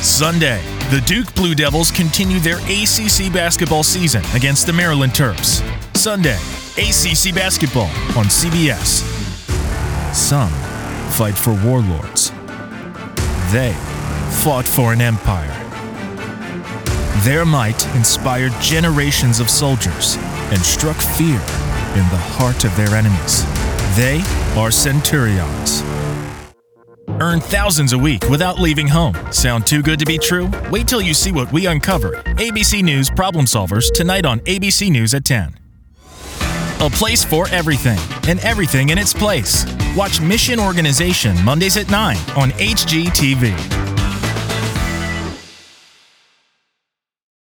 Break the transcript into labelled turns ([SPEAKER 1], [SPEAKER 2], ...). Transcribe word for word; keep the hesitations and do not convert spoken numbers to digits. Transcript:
[SPEAKER 1] Sunday, the Duke Blue Devils continue their A C C basketball season against the Maryland Terps. Sunday, A C C basketball on C B S. Some fight for warlords. They fought for an empire. Their might inspired generations of soldiers and struck fear in the heart of their enemies. They are Centurions. Earn thousands a week without leaving home. Sound too good to be true? Wait till you see what we uncovered. A B C News Problem Solvers tonight on A B C News at ten. A place for everything, and everything in its place. Watch Mission Organization Mondays at nine on H G T V.